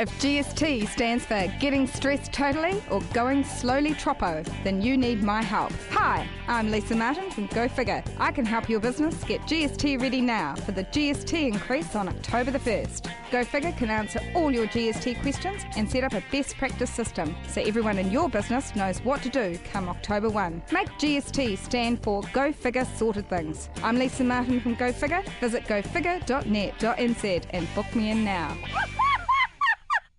If GST stands for getting stressed totally or going slowly troppo, then you need my help. Hi, I'm Lisa Martin from Go Figure. I can help your business get GST ready now for the GST increase on October the 1st. Go Figure can answer all your GST questions and set up a best practice system so everyone in your business knows what to do come October 1. Make GST stand for Go Figure Sorted Things. I'm Lisa Martin from Go Figure. Visit gofigure.net.nz and book me in now.